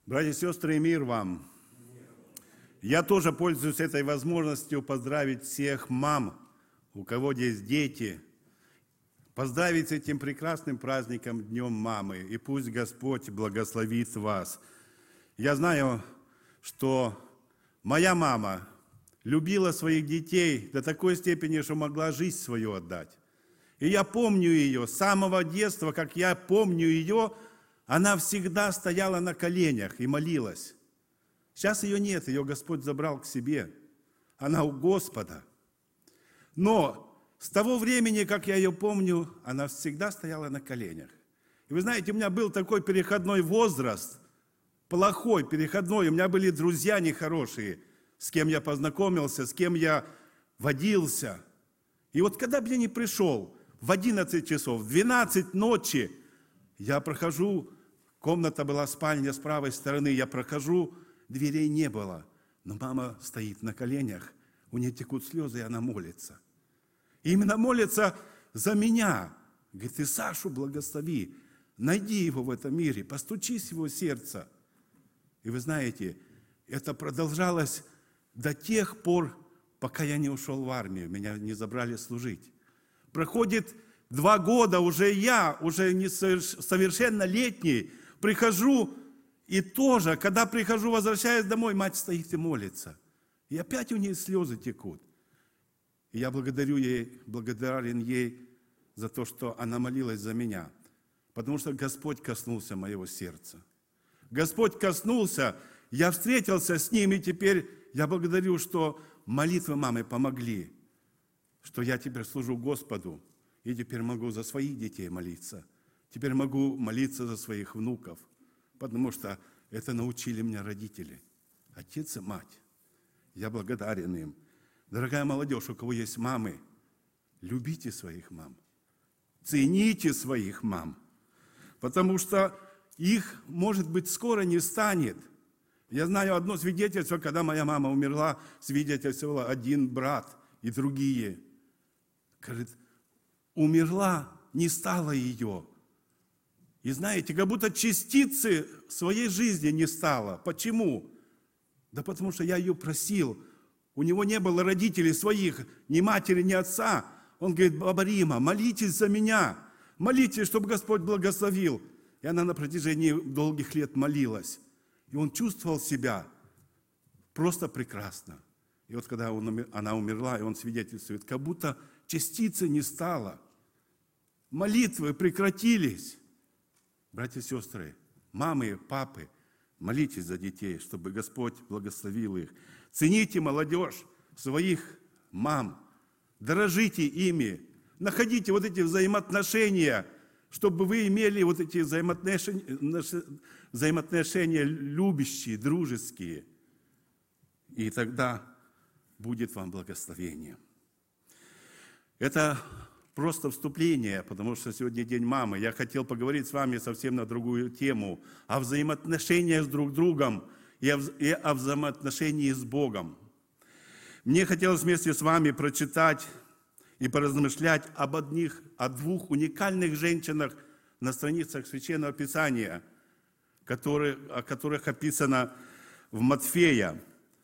Братья и сестры, мир вам! Я тоже пользуюсь этой возможностью поздравить всех мам, у кого есть дети, поздравить с этим прекрасным праздником Днем Мамы, и пусть Господь благословит вас. Я знаю, что моя мама любила своих детей до такой степени, что могла жизнь свою отдать. И я помню ее с самого детства, как я помню ее, она всегда стояла на коленях и молилась. Сейчас ее нет, ее Господь забрал к себе. Она у Господа. Но с того времени, как я ее помню, она всегда стояла на коленях. И вы знаете, у меня был такой переходной возраст, плохой, переходной. У меня были друзья нехорошие, с кем я познакомился, с кем я водился. И вот когда бы я не пришел в 11 часов, в 12 ночи, я прохожу, комната была, спальня с правой стороны, я прохожу, дверей не было. Но мама стоит на коленях, у нее текут слезы, и она молится. И именно молится за меня. Говорит, ты Сашу благослови, найди его в этом мире, постучись в его сердце. И вы знаете, это продолжалось до тех пор, пока я не ушел в армию, меня не забрали служить. Проходит 2 года, уже не совершеннолетний, прихожу, и тоже, когда прихожу, возвращаюсь домой, мать стоит и молится. И опять у нее слезы текут. И я благодарен ей за то, что она молилась за меня. Потому что Господь коснулся моего сердца. Господь коснулся, я встретился с ним, и теперь я благодарю, что молитвы мамы помогли, что я теперь служу Господу, и теперь могу за своих детей молиться. Теперь могу молиться за своих внуков, потому что это научили меня родители, отец и мать. Я благодарен им. Дорогая молодежь, у кого есть мамы, любите своих мам, цените своих мам, потому что их, может быть, скоро не станет. Я знаю одно свидетельство, когда моя мама умерла, свидетельствовал один брат и другие. Говорит, умерла, не стало ее. И знаете, как будто частицы своей жизни не стало. Почему? Да потому что я ее просил. У него не было родителей своих, ни матери, ни отца. Он говорит, баба Рима, молитесь за меня. Молитесь, чтобы Господь благословил. И она на протяжении долгих лет молилась. И он чувствовал себя просто прекрасно. И вот когда она умерла, и он свидетельствует, как будто частицы не стало. Молитвы прекратились. Братья и сестры, мамы, папы, молитесь за детей, чтобы Господь благословил их. Цените молодежь, своих мам, дорожите ими, находите вот эти взаимоотношения, чтобы вы имели вот эти взаимоотношения любящие, дружеские. И тогда будет вам благословение. Это просто вступление, потому что сегодня День мамы. Я хотел поговорить с вами совсем на другую тему, о взаимоотношениях с друг другом и о взаимоотношении с Богом. Мне хотелось вместе с вами прочитать и поразмышлять о 2 уникальных женщинах на страницах Священного Писания, о которых описано в Матфея.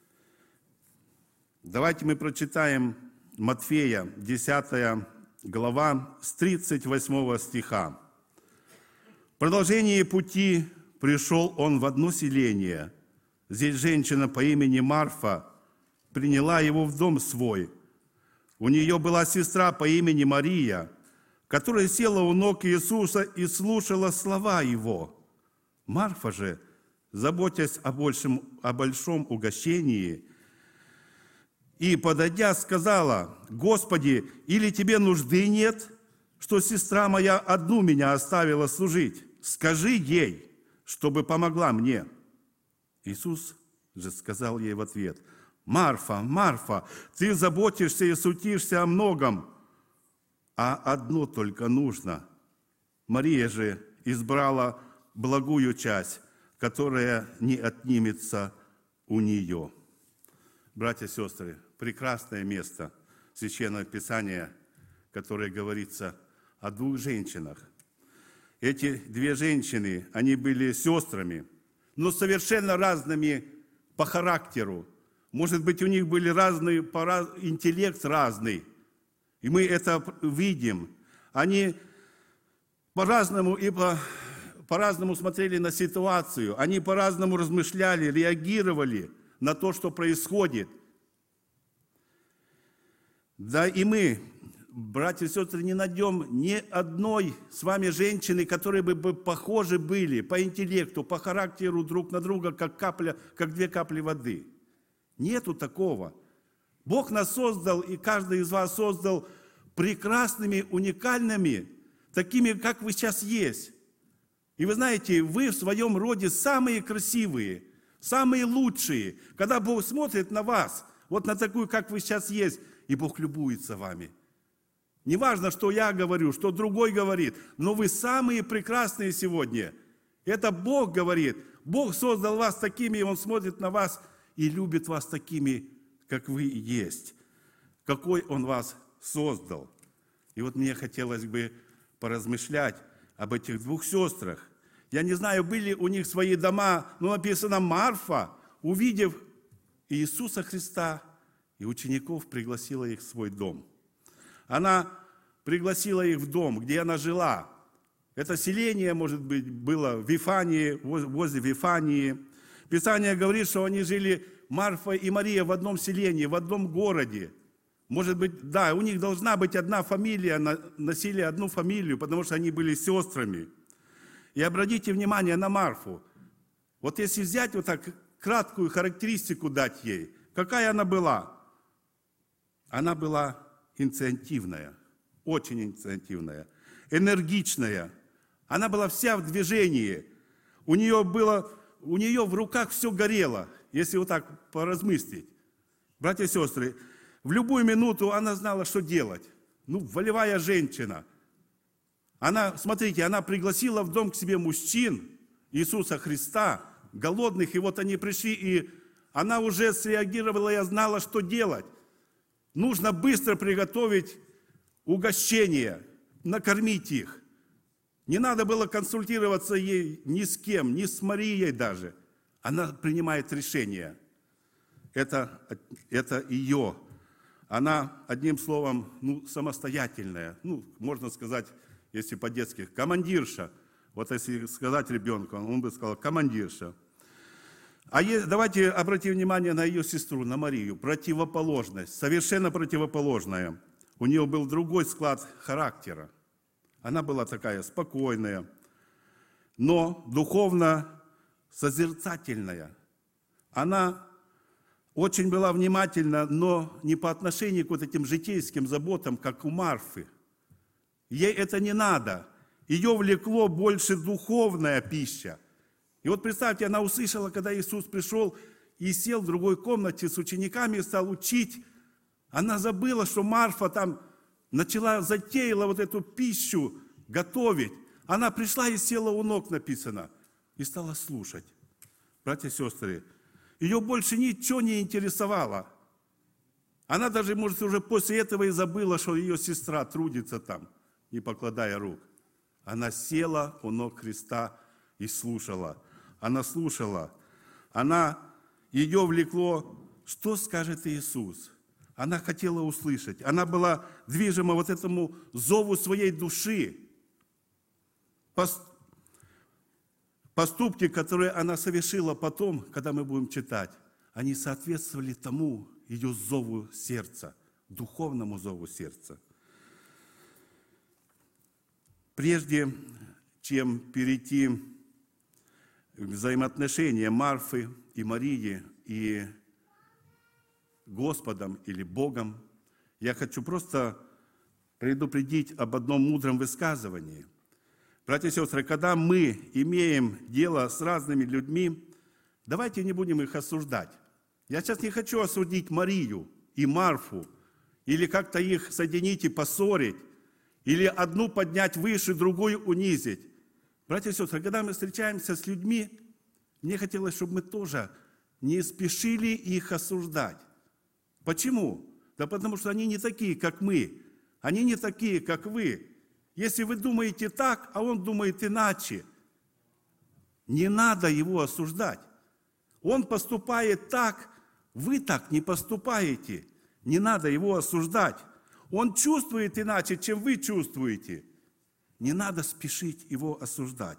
Давайте мы прочитаем Матфея, 10 глава, с 38 стиха. В продолжении пути пришел он в одно селение. Здесь женщина по имени Марфа приняла его в дом свой. У нее была сестра по имени Мария, которая села у ног Иисуса и слушала слова Его. Марфа же, заботясь о большом угощении, и, подойдя, сказала, «Господи, или тебе нужды нет, что сестра моя одну меня оставила служить? Скажи ей, чтобы помогла мне». Иисус же сказал ей в ответ, «Марфа, Марфа, ты заботишься и суетишься о многом, а одно только нужно. Мария же избрала благую часть, которая не отнимется у нее». Братья и сестры, прекрасное место Священного Писания, которое говорится о 2 женщинах. Эти 2 женщины, они были сестрами, но совершенно разными по характеру. Может быть, у них были разные, интеллект разный. И мы это видим. Они по-разному по-разному смотрели на ситуацию. Они по-разному размышляли, реагировали на то, что происходит. Да и мы, братья и сестры, не найдем ни одной с вами женщины, которые бы похожи были по интеллекту, по характеру друг на друга, как две капли воды. Нету такого. Бог нас создал, и каждый из вас создал прекрасными, уникальными, такими, как вы сейчас есть. И вы знаете, вы в своем роде самые красивые, самые лучшие. Когда Бог смотрит на вас, вот на такую, как вы сейчас есть, и Бог любуется вами. Не важно, что я говорю, что другой говорит, но вы самые прекрасные сегодня. Это Бог говорит. Бог создал вас такими, и Он смотрит на вас и любит вас такими, как вы есть. Какой Он вас создал. И вот мне хотелось бы поразмышлять об этих двух сестрах. Я не знаю, были у них свои дома, но написано, Марфа, увидев Иисуса Христа и учеников, пригласила их в свой дом. Она пригласила их в дом, где она жила. Это селение, может быть, было в Вифании, возле Вифании. Писание говорит, что они жили, Марфа и Мария, в одном селении, в одном городе. Может быть, да, у них должна быть одна фамилия, носили одну фамилию, потому что они были сестрами. И обратите внимание на Марфу. Вот если взять вот так краткую характеристику дать ей, какая она была? Она была инициативная, очень инициативная, энергичная. Она была вся в движении. У нее в руках все горело, если вот так поразмыслить. Братья и сестры, в любую минуту она знала, что делать. Волевая женщина. Смотрите, она пригласила в дом к себе мужчин, Иисуса Христа, голодных, и вот они пришли, и она уже среагировала и знала, что делать. Нужно быстро приготовить угощение, накормить их. Не надо было консультироваться ей ни с кем, ни с Марией даже. Она принимает решение. Это ее. Она, одним словом, самостоятельная. Можно сказать, если по-детски, командирша. Вот если сказать ребенку, он бы сказал, командирша. Давайте обратим внимание на ее сестру, на Марию. Противоположность, совершенно противоположная. У нее был другой склад характера. Она была такая спокойная, но духовно созерцательная. Она очень была внимательна, но не по отношению к вот этим житейским заботам, как у Марфы. Ей это не надо. Ее влекло больше духовная пища. И вот представьте, она услышала, когда Иисус пришел и сел в другой комнате с учениками и стал учить. Она забыла, что Марфа там затеяла вот эту пищу готовить. Она пришла и села у ног, написано, и стала слушать. Братья и сестры, ее больше ничего не интересовало. Она даже, может, уже после этого и забыла, что ее сестра трудится там, не покладая рук. Она села у ног Христа и слушала. Она слушала. Ее влекло, что скажет Иисус. Она хотела услышать. Она была движима вот этому зову своей души. Поступки, которые она совершила потом, когда мы будем читать, они соответствовали тому ее зову сердца, духовному зову сердца. Прежде чем перейти к взаимоотношениям Марфы и Марии и Господом или Богом, я хочу просто предупредить об одном мудром высказывании. Братья и сестры, когда мы имеем дело с разными людьми, давайте не будем их осуждать. Я сейчас не хочу осудить Марию и Марфу, или как-то их соединить и поссорить, или одну поднять выше, другую унизить. Братья и сестры, когда мы встречаемся с людьми, мне хотелось, чтобы мы тоже не спешили их осуждать. Почему? Да потому что они не такие, как мы. Они не такие, как вы. Если вы думаете так, а он думает иначе, Не надо его осуждать. Он поступает так, вы так не поступаете. Не надо его осуждать. Он чувствует иначе, чем вы чувствуете. Не надо спешить его осуждать.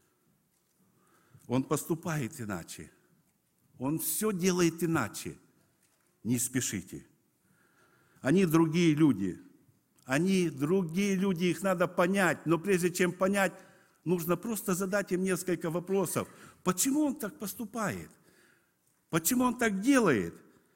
Он поступает иначе. Он все делает иначе. Не спешите. Они другие люди. Они другие люди, их надо понять. Но прежде чем понять, нужно просто задать им несколько вопросов. Почему он так поступает? Почему он так делает?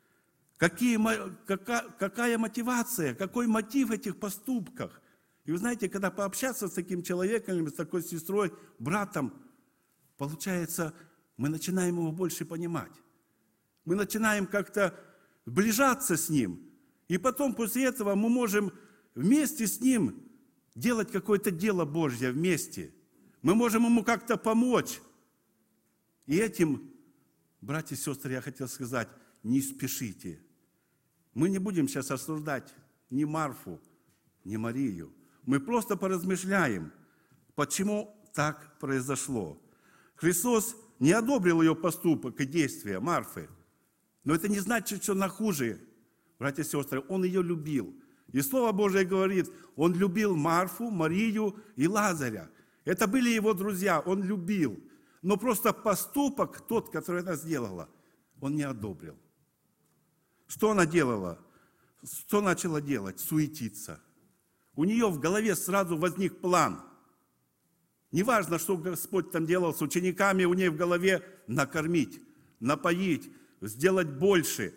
Какая мотивация, какой мотив этих поступков? И вы знаете, когда пообщаться с таким человеком, с такой сестрой, братом, получается, мы начинаем его больше понимать. Мы начинаем как-то сближаться с ним. И потом после этого мы можем вместе с ним делать какое-то дело Божье вместе. Мы можем ему как-то помочь. И этим, братья и сестры, я хотел сказать, не спешите. Мы не будем сейчас осуждать ни Марфу, ни Марию. Мы просто поразмышляем, почему так произошло. Христос не одобрил ее поступок и действия Марфы. Но это не значит, что она хуже. Братья и сестры, Он ее любил. И Слово Божие говорит, Он любил Марфу, Марию и Лазаря. Это были его друзья, Он любил. Но просто поступок, тот, который она сделала, Он не одобрил. Что она делала? Что начала делать? Суетиться. У нее в голове сразу возник план. Неважно, что Господь там делал с учениками, у нее в голове накормить, напоить, сделать больше.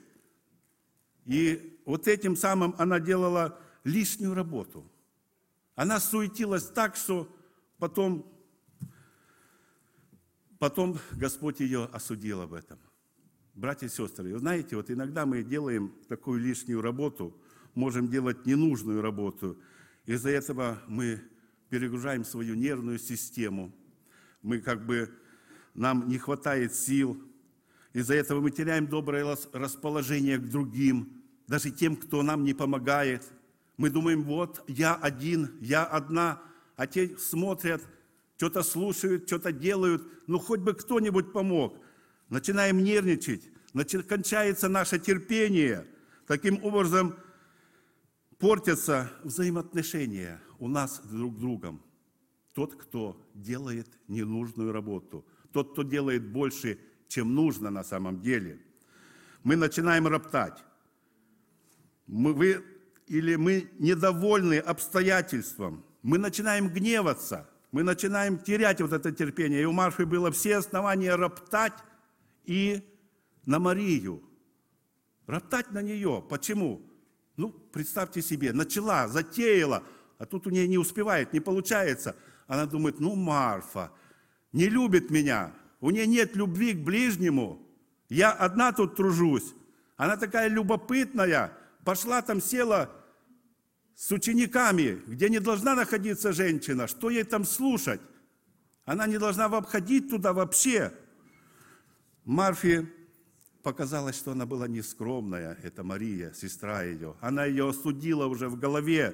И вот этим самым она делала лишнюю работу. Она суетилась так, что потом Господь ее осудил об этом. Братья и сестры, вы знаете, вот иногда мы делаем такую лишнюю работу, можем делать ненужную работу. Из-за этого мы перегружаем свою нервную систему. Нам не хватает сил. Из-за этого мы теряем доброе расположение к другим, даже тем, кто нам не помогает. Мы думаем, вот я один, я одна, а те смотрят, что-то слушают, что-то делают, ну хоть бы кто-нибудь помог. Начинаем нервничать, кончается наше терпение. Таким образом портятся взаимоотношения у нас друг с другом. Тот, кто делает ненужную работу, тот, кто делает больше, чем нужно на самом деле. Мы начинаем роптать. Мы недовольны обстоятельством. Мы начинаем гневаться. Мы начинаем терять вот это терпение. И у Марфы было все основания роптать и на Марию. Роптать на нее. Почему? Представьте себе, начала, затеяла, а тут у нее не успевает, не получается. Она думает, Марфа не любит меня, у нее нет любви к ближнему, я одна тут тружусь. Она такая любопытная, пошла там, села с учениками, где не должна находиться женщина, что ей там слушать? Она не должна входить туда вообще. Марфе показалось, что она была нескромная, это Мария, сестра ее. Она ее осудила уже в голове.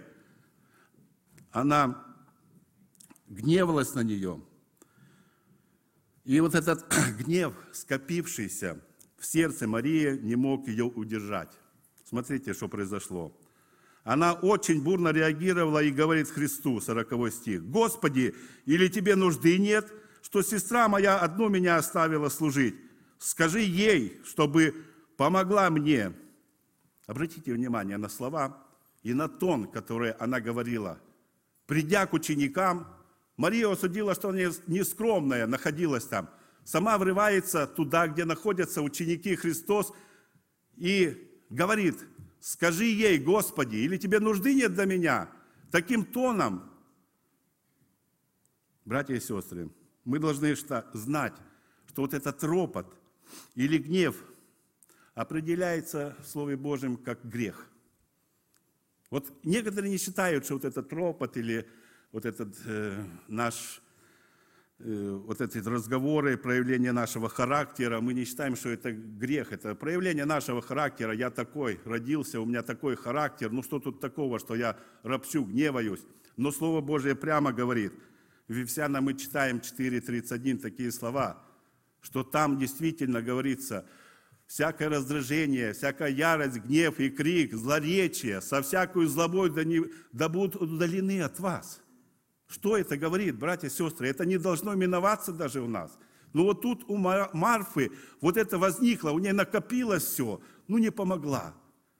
Она гневалась на нее. И вот этот гнев, скопившийся в сердце Марии, не мог ее удержать. Смотрите, что произошло. Она очень бурно реагировала и говорит Христу, 40 стих, «Господи, или тебе нужды нет, что сестра моя одну меня оставила служить? Скажи ей, чтобы помогла мне». Обратите внимание на слова и на тон, который она говорила. Придя к ученикам, Мария осудила, что она нескромная, находилась там. Сама врывается туда, где находятся ученики Христос, и говорит, скажи ей, Господи, или тебе нужды нет до меня? Таким тоном, братья и сестры, мы должны знать, что вот этот ропот или гнев определяется в Слове Божьем как грех. Вот некоторые не считают, что вот этот ропот или вот эти разговоры, проявление нашего характера, мы не считаем, что это грех, это проявление нашего характера. Я такой, родился, у меня такой характер, что тут такого, что я ропщу, гневаюсь. Но Слово Божие прямо говорит, В Ефесянам мы читаем 4:31 такие слова, что там действительно говорится: всякое раздражение, всякая ярость, гнев и крик, злоречие, со всякую злобой да будут удалены от вас. Что это говорит, братья и сестры? Это не должно миноваться даже у нас. Но вот тут у Марфы вот это возникло, у нее накопилось все, не помогла.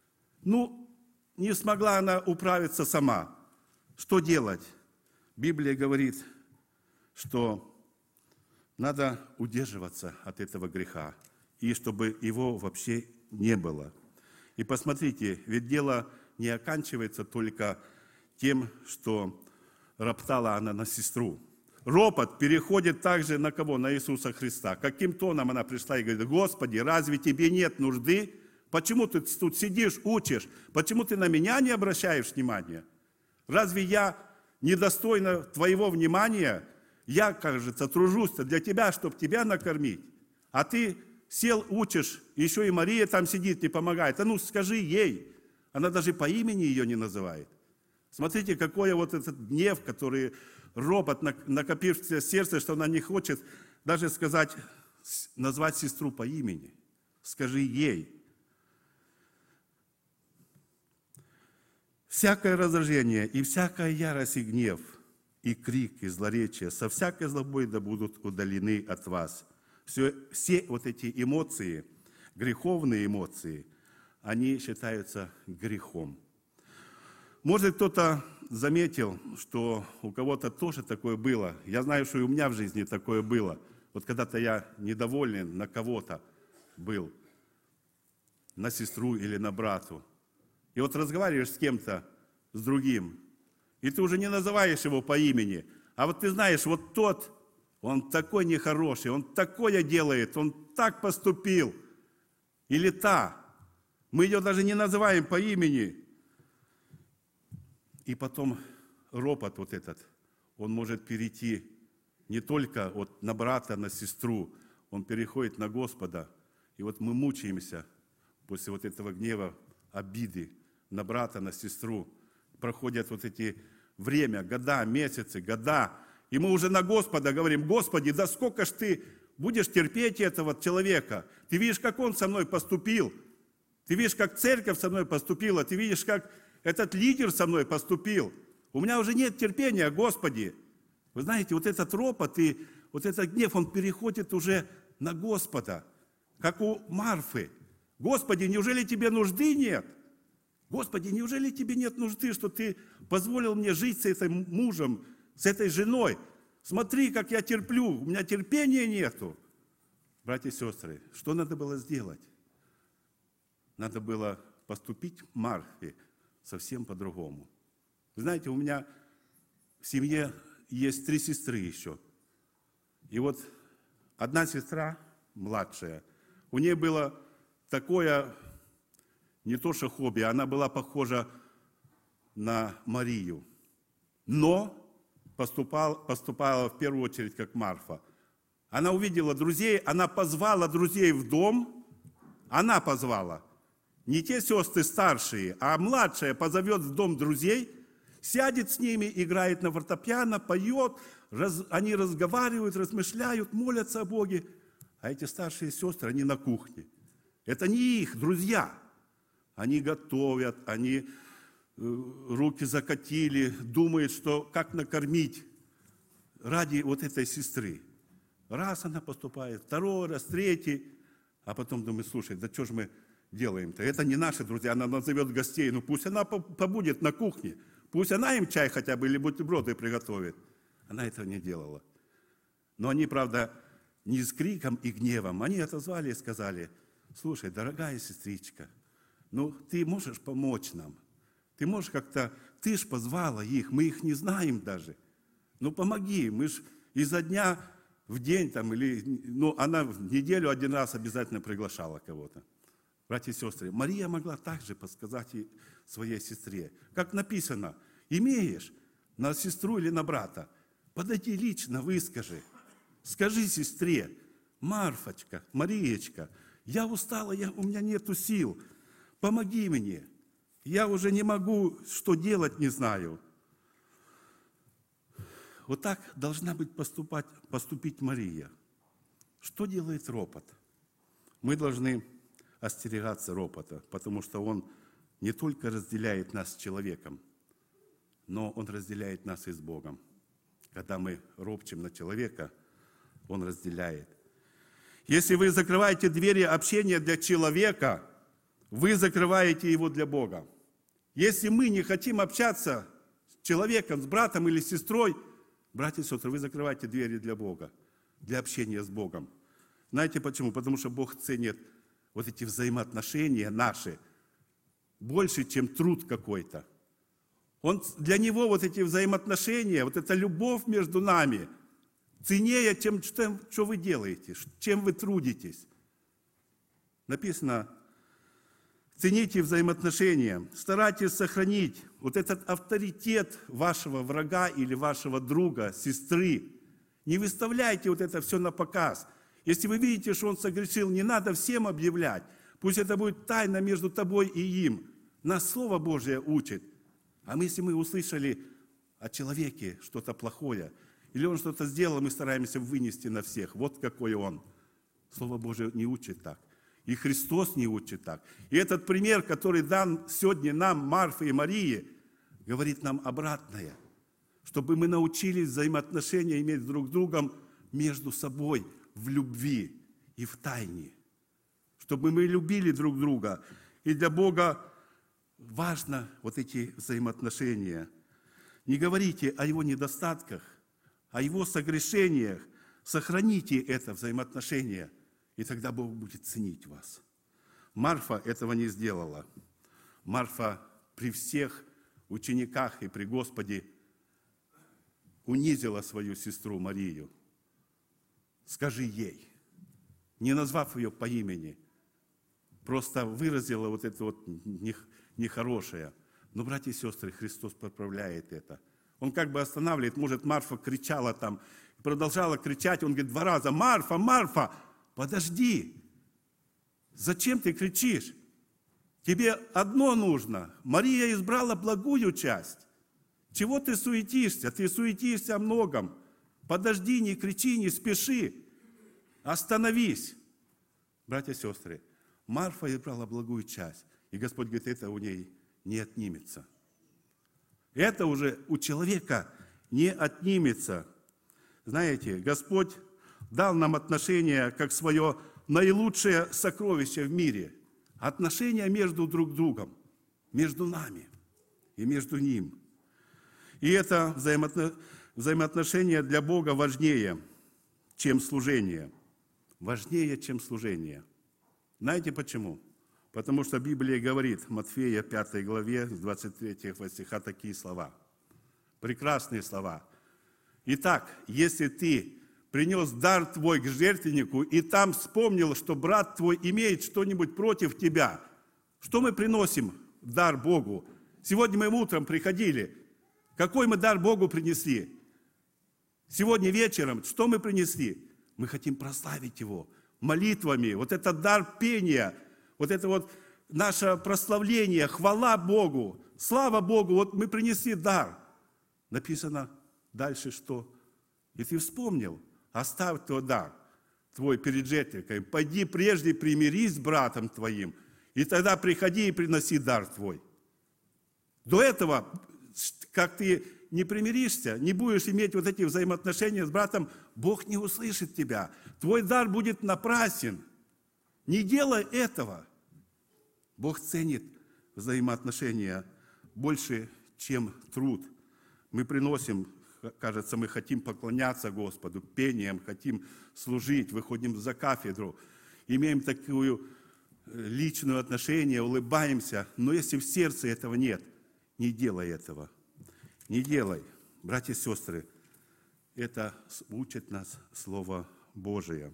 Не смогла она управиться сама. Что делать? Библия говорит, что надо удерживаться от этого греха, и чтобы его вообще не было. И посмотрите, ведь дело не оканчивается только тем, что роптала она на сестру. Ропот переходит также на кого? На Иисуса Христа. Каким тоном она пришла и говорит: Господи, разве тебе нет нужды? Почему ты тут сидишь, учишь? Почему ты на меня не обращаешь внимания? Разве я недостойна твоего внимания? Я, кажется, тружусь для тебя, чтобы тебя накормить. А ты сел, учишь, еще и Мария там сидит, не помогает. Скажи ей. Она даже по имени ее не называет. Смотрите, какой вот этот гнев, который ропот, накопившийся в сердце, что она не хочет даже назвать сестру по имени. Скажи ей. Всякое раздражение и всякая ярость и гнев, и крик, и злоречие, со всякой злобой да будут удалены от вас. Все вот эти эмоции, греховные эмоции, они считаются грехом. Может, кто-то заметил, что у кого-то тоже такое было. Я знаю, что и у меня в жизни такое было. Вот когда-то я недоволен на кого-то был, на сестру или на брату. И вот разговариваешь с кем-то, с другим, и ты уже не называешь его по имени, а вот ты знаешь, вот тот, он такой нехороший, он такое делает, он так поступил. Или та, мы ее даже не называем по имени. И потом ропот вот этот, он может перейти не только на брата, на сестру, он переходит на Господа. И вот мы мучаемся после вот этого гнева, обиды на брата, на сестру. Проходят вот эти время, года, месяцы, года. И мы уже на Господа говорим: Господи, да сколько ж ты будешь терпеть этого человека? Ты видишь, как он со мной поступил. Ты видишь, как церковь со мной поступила. Ты видишь, как этот лидер со мной поступил. У меня уже нет терпения, Господи. Вы знаете, вот этот ропот и вот этот гнев, он переходит уже на Господа, как у Марфы. Господи, неужели тебе нужды нет? Господи, неужели тебе нет нужды, что ты позволил мне жить с этим мужем, с этой женой? Смотри, как я терплю, у меня терпения нету. Братья и сестры, что надо было сделать? Надо было поступить Марфе совсем по-другому. Вы знаете, у меня в семье есть 3 сестры еще. И вот одна сестра, младшая, у нее было такое, не то что хобби, она была похожа на Марию. Но поступала в первую очередь как Марфа. Она увидела друзей, она позвала друзей в дом, она позвала. Не те сестры старшие, а младшая позовет в дом друзей, сядет с ними, играет на фортепиано, поет, они разговаривают, размышляют, молятся о Боге. А эти старшие сестры, они на кухне. Это не их друзья. Они готовят, они руки закатили, думают, что как накормить ради вот этой сестры. Раз она поступает, второй раз, третий, а потом думает: слушай, да что ж мы делаем-то? Это не наши друзья, она назовет гостей, пусть она побудет на кухне, пусть она им чай хотя бы или бутерброды приготовит. Она этого не делала. Но они, правда, не с криком и гневом, они отозвали и сказали: слушай, дорогая сестричка, ты можешь помочь нам? Ты можешь как-то, ты ж позвала их, мы их не знаем даже. Помоги, мы ж изо дня в день она в неделю 1 раз обязательно приглашала кого-то. Братья и сестры, Мария могла также подсказать и своей сестре. Как написано: имеешь на сестру или на брата, подойди лично, выскажи. Скажи сестре: Марфочка, Мариечка, я устала, у меня нету сил, помоги мне. Я уже не могу, что делать, не знаю. Вот так должна поступить Мария. Что делает ропот? Мы должны остерегаться ропота, потому что он не только разделяет нас с человеком, но он разделяет нас и с Богом. Когда мы ропчем на человека, он разделяет. Если вы закрываете двери общения для человека, вы закрываете его для Бога. Если мы не хотим общаться с человеком, с братом или сестрой, братья и сестры, вы закрываете двери для Бога, для общения с Богом. Знаете почему? Потому что Бог ценит вот эти взаимоотношения наши больше, чем труд какой-то. Для Него вот эти взаимоотношения, вот эта любовь между нами ценнее, чем что вы делаете, чем вы трудитесь. Написано, цените взаимоотношения, старайтесь сохранить вот этот авторитет вашего врага или вашего друга, сестры. Не выставляйте вот это все на показ. Если вы видите, что он согрешил, не надо всем объявлять. Пусть это будет тайна между тобой и им. Нас Слово Божие учит. А если мы услышали о человеке что-то плохое, или он что-то сделал, мы стараемся вынести на всех. Вот какой он. Слово Божие не учит так. И Христос не учит так. И этот пример, который дан сегодня нам, Марфе и Марии, говорит нам обратное. Чтобы мы научились взаимоотношения иметь друг с другом между собой, в любви и в тайне. Чтобы мы любили друг друга. И для Бога важно вот эти взаимоотношения. Не говорите о Его недостатках, о Его согрешениях. Сохраните это взаимоотношение, и тогда Бог будет ценить вас. Марфа этого не сделала. Марфа при всех учениках и при Господе унизила свою сестру Марию. Скажи ей, не назвав ее по имени, просто выразила вот это вот нехорошее. Но, братья и сестры, Христос поправляет это. Он как бы останавливает, может, Марфа кричала там, продолжала кричать, он говорит 2 раза, Марфа, Марфа, подожди, зачем ты кричишь? Тебе одно нужно, Мария избрала благую часть. Чего ты суетишься? Ты суетишься о многом. Подожди, не кричи, не спеши. Остановись. Братья и сестры, Марфа избрала благую часть. И Господь говорит, это у ней не отнимется. Это уже у человека не отнимется. Знаете, Господь дал нам отношения как свое наилучшее сокровище в мире. Отношения между друг другом, между нами и между Ним. И это взаимоотношения для Бога важнее, чем служение. Важнее, чем служение. Знаете почему? Потому что Библия говорит, Матфея 5 главе, с 23 стиха такие слова. Прекрасные слова. Итак, если ты принес дар твой к жертвеннику, и там вспомнил, что брат твой имеет что-нибудь против тебя, что мы приносим в дар Богу? Сегодня мы утром приходили. Какой мы дар Богу принесли? Сегодня вечером что мы принесли? Мы хотим прославить Его молитвами. Вот этот дар пения, вот это вот наше прославление, хвала Богу, слава Богу, вот мы принесли дар. Написано дальше что? И ты вспомнил, оставь твой дар, твой перед жертвенником, пойди прежде примирись с братом твоим, и тогда приходи и приноси дар твой. До этого, как ты не примиришься, не будешь иметь вот эти взаимоотношения с братом, Бог не услышит тебя. Твой дар будет напрасен. Не делай этого. Бог ценит взаимоотношения больше, чем труд. Мы приносим, кажется, мы хотим поклоняться Господу пением, хотим служить, выходим за кафедру, имеем такое личное отношение, улыбаемся, но если в сердце этого нет, не делай этого. Не делай. Братья и сестры, это учит нас Слово Божие.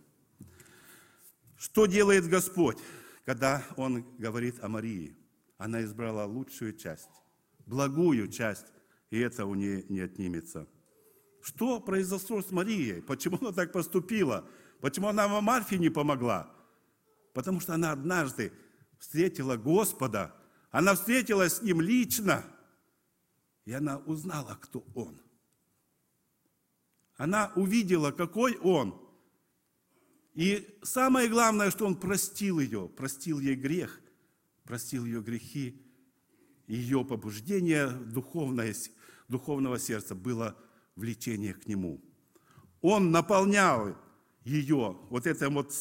Что делает Господь, когда Он говорит о Марии? Она избрала лучшую часть, благую часть, и это у нее не отнимется. Что произошло с Марией? Почему она так поступила? Почему она Марфе не помогла? Потому что она однажды встретила Господа, она встретилась с Ним лично, и она узнала, кто Он. Она увидела, какой он. И самое главное, что он простил ее, простил ей грех, простил ее грехи. Ее побуждение духовного сердца было влечение к нему. Он наполнял ее вот этим вот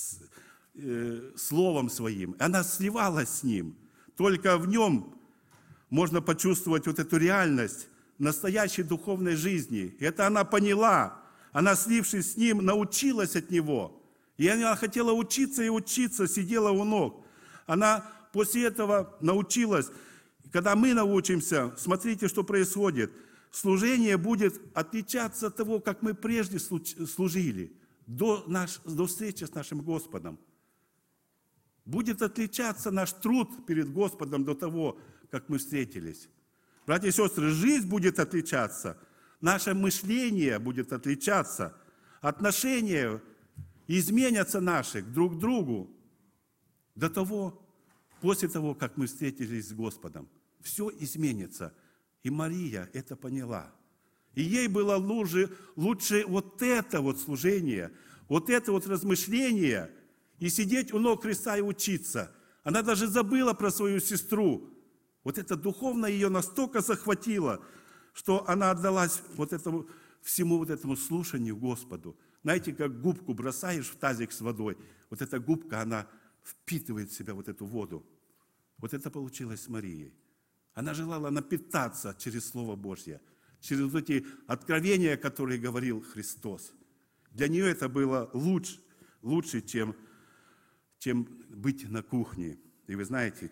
словом своим. Она сливалась с ним. Только в нем можно почувствовать вот эту реальность настоящей духовной жизни. Это она поняла. Она, слившись с ним, научилась от него. И она хотела учиться и учиться, сидела у ног. Она после этого научилась. Когда мы научимся, смотрите, что происходит. Служение будет отличаться от того, как мы прежде служили, до встречи с нашим Господом. Будет отличаться наш труд перед Господом до того, как мы встретились. Братья и сестры, жизнь будет отличаться, наше мышление будет отличаться, отношения изменятся наши друг к другу до того, после того, как мы встретились с Господом. Все изменится. И Мария это поняла. И ей было лучше вот это вот служение, вот это вот размышление, и сидеть у ног Христа и учиться. Она даже забыла про свою сестру. Вот это духовно ее настолько захватило, что она отдалась всему вот этому слушанию Господу. Знаете, как губку бросаешь в тазик с водой, вот эта губка, она впитывает в себя вот эту воду. Вот это получилось с Марией. Она желала напитаться через Слово Божье, через вот эти откровения, которые говорил Христос. Для нее это было лучше, чем быть на кухне. И вы знаете,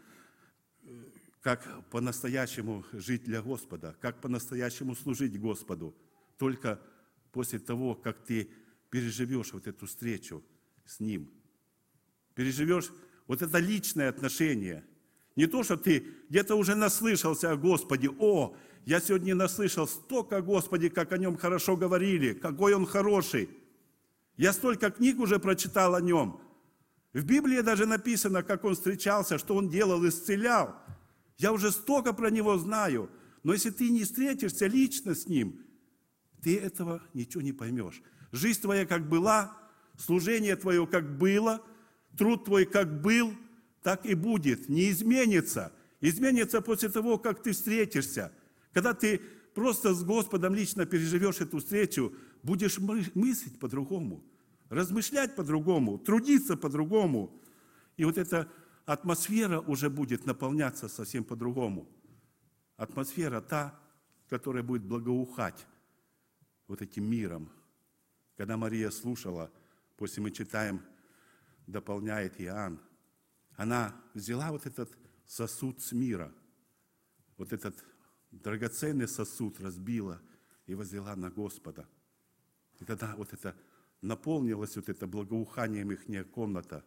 как по-настоящему жить для Господа, как по-настоящему служить Господу, только после того, как ты переживешь вот эту встречу с Ним. Переживешь вот это личное отношение. Не то, что ты где-то уже наслышался о Господе. О, я сегодня наслышал столько о Господе, как о Нем хорошо говорили, какой Он хороший. Я столько книг уже прочитал о Нем. В Библии даже написано, как Он встречался, что Он делал, исцелял. Я уже столько про Него знаю. Но если ты не встретишься лично с Ним, ты этого ничего не поймешь. Жизнь твоя как была, служение твое как было, труд твой как был, так и будет. Не изменится. Изменится после того, как ты встретишься. Когда ты просто с Господом лично переживешь эту встречу, будешь мыслить по-другому, размышлять по-другому, трудиться по-другому. И вот эта атмосфера уже будет наполняться совсем по-другому. Атмосфера та, которая будет благоухать вот этим миром. Когда Мария слушала, после мы читаем, дополняет Иоанн, она взяла вот этот сосуд с мира, вот этот драгоценный сосуд разбила и возлила на Господа. И тогда вот это наполнилось вот это благоуханием ихняя комната.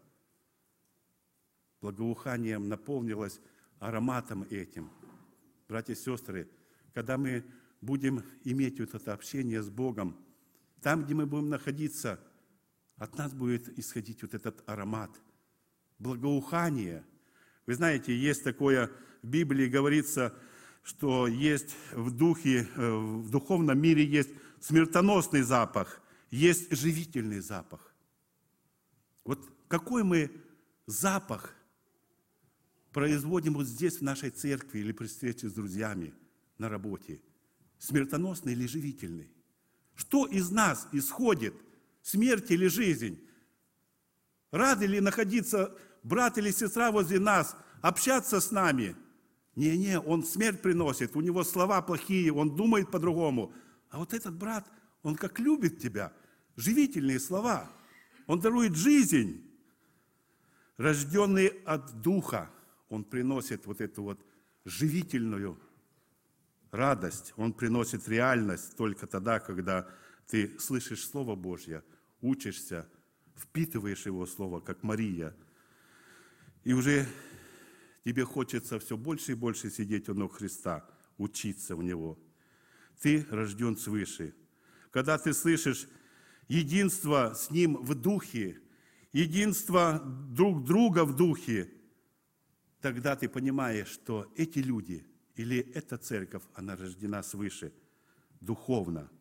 Благоуханием наполнилась ароматом этим. Братья и сестры, когда мы будем иметь вот это общение с Богом, там, где мы будем находиться, от нас будет исходить вот этот аромат, благоухание. Вы знаете, есть такое, в Библии говорится, что есть в духовном мире есть смертоносный запах, есть живительный запах. Вот какой мы запах производим вот здесь, в нашей церкви, или при встрече с друзьями на работе? Смертоносный или живительный? Что из нас исходит? Смерть или жизнь? Рады ли находиться брат или сестра возле нас, общаться с нами? Не, он смерть приносит, у него слова плохие, он думает по-другому. А вот этот брат, он как любит тебя, живительные слова. Он дарует жизнь. Рожденный от Духа, он приносит вот эту вот живительную радость. Он приносит реальность только тогда, когда ты слышишь Слово Божье, учишься, впитываешь Его Слово, как Мария. И уже тебе хочется все больше и больше сидеть у ног Христа, учиться у Него. Ты рожден свыше. Когда ты слышишь единство с Ним в Духе, единство друг друга в Духе, тогда ты понимаешь, что эти люди или эта церковь, она рождена свыше, духовно.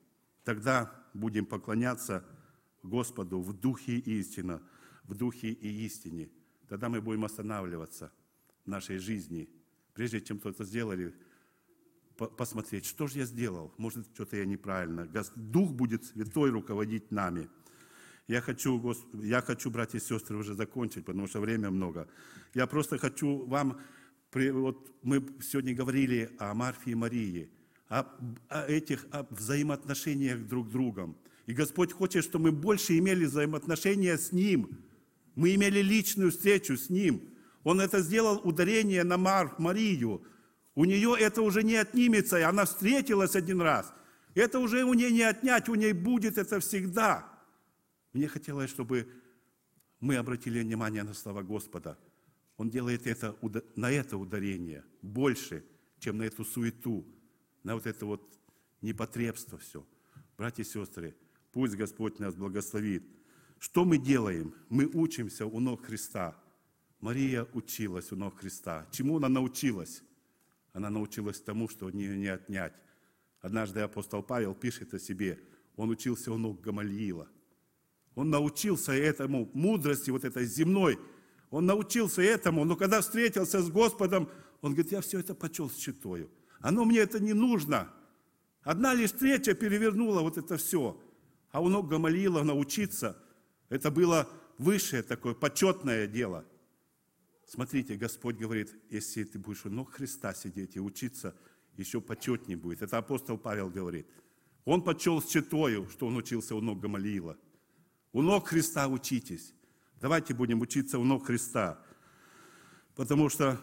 тогда будем поклоняться Господу в духе и истине, в духе и истине. Тогда мы будем останавливаться в нашей жизни. Прежде чем что-то сделали, посмотреть, что же я сделал. Может, что-то я неправильно. Дух будет Святой руководить нами. Я хочу, братья и сестры, уже закончить, потому что время много. Я просто хочу вам... Вот мы сегодня говорили о Марфе и Марии, о взаимоотношениях друг с другом. И Господь хочет, чтобы мы больше имели взаимоотношения с Ним. Мы имели личную встречу с Ним. Он это сделал ударение на Марию. У нее это уже не отнимется, и она встретилась один раз. Это уже у нее не отнять, у нее будет это всегда. Мне хотелось, чтобы мы обратили внимание на слова Господа. Он делает это, на это ударение больше, чем на эту суету, на вот это вот непотребство все. Братья и сестры, пусть Господь нас благословит. Что мы делаем? Мы учимся у ног Христа. Мария училась у ног Христа. Чему она научилась? Она научилась тому, что у нее не отнять. Однажды апостол Павел пишет о себе. Он учился у ног Гамалиила. Он научился этому, мудрости вот этой земной. Он научился этому, но когда встретился с Господом, он говорит, я все это почел счетою. Оно мне это не нужно. Одна лишь встреча перевернула вот это все. А у ног Гамалиила научиться, это было высшее такое, почетное дело. Смотрите, Господь говорит, если ты будешь у ног Христа сидеть и учиться, еще почетнее будет. Это апостол Павел говорит. Он почел счетою, что он учился у ног Гамалиила. У ног Христа учитесь. Давайте будем учиться у ног Христа. Потому что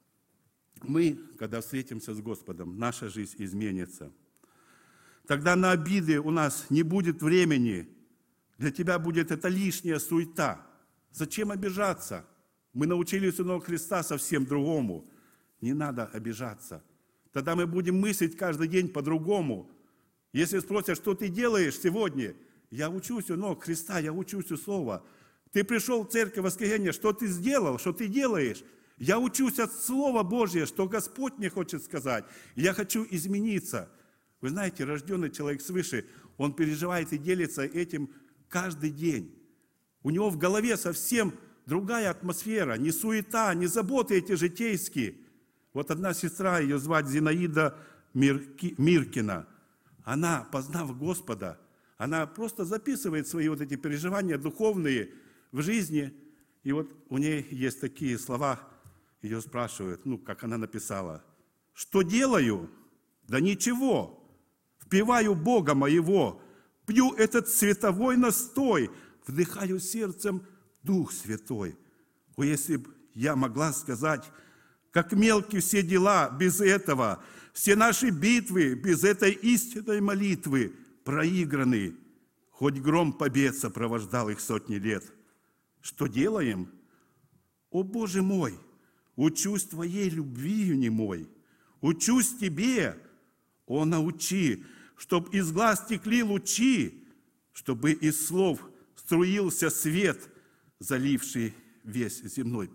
мы, когда встретимся с Господом, наша жизнь изменится. Тогда на обиды у нас не будет времени. Для тебя будет это лишняя суета. Зачем обижаться? Мы научились у ног Христа совсем другому. Не надо обижаться. Тогда мы будем мыслить каждый день по-другому. Если спросят, что ты делаешь сегодня, я учусь у ног Христа, я учусь у Слова. Ты пришел в церковь в воскресенье, что ты сделал, что ты делаешь? Я учусь от Слова Божьего, что Господь мне хочет сказать. Я хочу измениться. Вы знаете, рожденный человек свыше, он переживает и делится этим каждый день. У него в голове совсем другая атмосфера, не суета, не заботы эти житейские. Вот одна сестра, ее звать Зинаида Миркина, она, познав Господа, она просто записывает свои вот эти переживания духовные в жизни. И вот у нее есть такие слова, ее спрашивают, как она написала. «Что делаю? Да ничего. Впиваю Бога моего, пью этот световой настой, вдыхаю сердцем Дух Святой. О, если б я могла сказать, как мелкие все дела без этого, все наши битвы без этой истинной молитвы проиграны, хоть гром побед сопровождал их сотни лет. Что делаем? О, Боже мой, учусь Твоей любвью немой, учусь Тебе, о, научи, чтоб из глаз текли лучи, чтобы из слов струился свет, заливший весь земной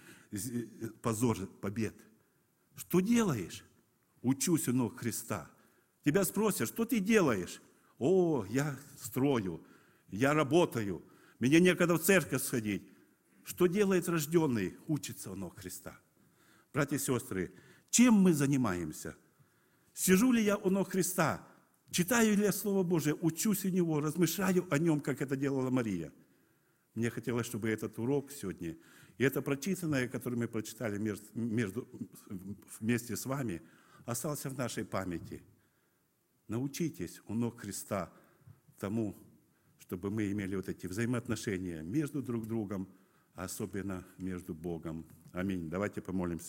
позор побед. Что делаешь? Учусь у ног Христа. Тебя спросят, что ты делаешь? О, я строю, я работаю, мне некогда в церковь сходить. Что делает рожденный? Учится у ног Христа. Братья и сестры, чем мы занимаемся? Сижу ли я у ног Христа? Читаю ли я Слово Божие? Учусь у Него, размышляю о Нем, как это делала Мария. Мне хотелось, чтобы этот урок сегодня, и это прочитанное, которое мы прочитали вместе с вами, остался в нашей памяти. Научитесь у ног Христа тому, чтобы мы имели вот эти взаимоотношения между друг другом, а особенно между Богом. Аминь. Давайте помолимся.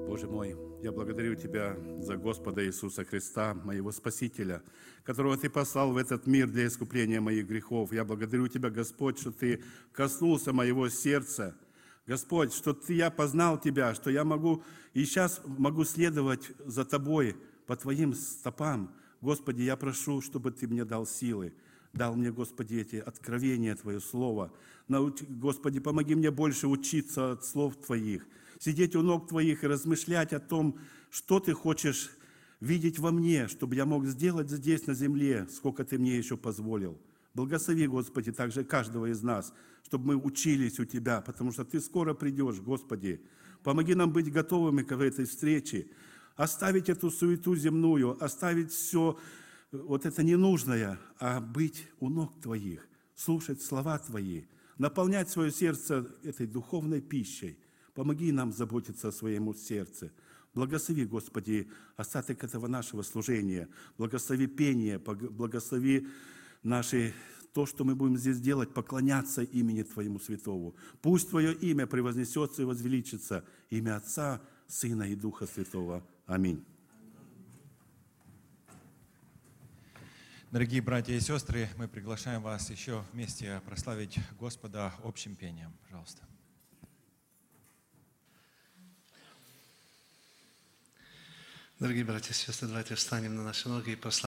Боже мой, я благодарю Тебя за Господа Иисуса Христа, моего Спасителя, которого Ты послал в этот мир для искупления моих грехов. Я благодарю Тебя, Господь, что Ты коснулся моего сердца. Господь, что я познал Тебя, что я могу и сейчас могу следовать за Тобой по Твоим стопам. Господи, я прошу, чтобы Ты мне дал силы. Дал мне, Господи, эти откровения, Твое Слово. Господи, помоги мне больше учиться от слов Твоих, сидеть у ног Твоих и размышлять о том, что Ты хочешь видеть во мне, чтобы я мог сделать здесь, на земле, сколько Ты мне еще позволил. Благослови, Господи, также каждого из нас, чтобы мы учились у Тебя, потому что Ты скоро придешь, Господи. Помоги нам быть готовыми к этой встрече, оставить эту суету земную, оставить все вот это ненужное, а быть у ног Твоих, слушать слова Твои, наполнять свое сердце этой духовной пищей. Помоги нам заботиться о своем сердце. Благослови, Господи, остаток этого нашего служения. Благослови пение, благослови то, что мы будем здесь делать, поклоняться имени Твоему святому. Пусть Твое имя превознесется и возвеличится. Имя Отца, Сына и Духа Святого. Аминь. Дорогие братья и сестры, мы приглашаем вас еще вместе прославить Господа общим пением. Пожалуйста. Дорогие братья и сестры, давайте встанем на наши ноги и прославим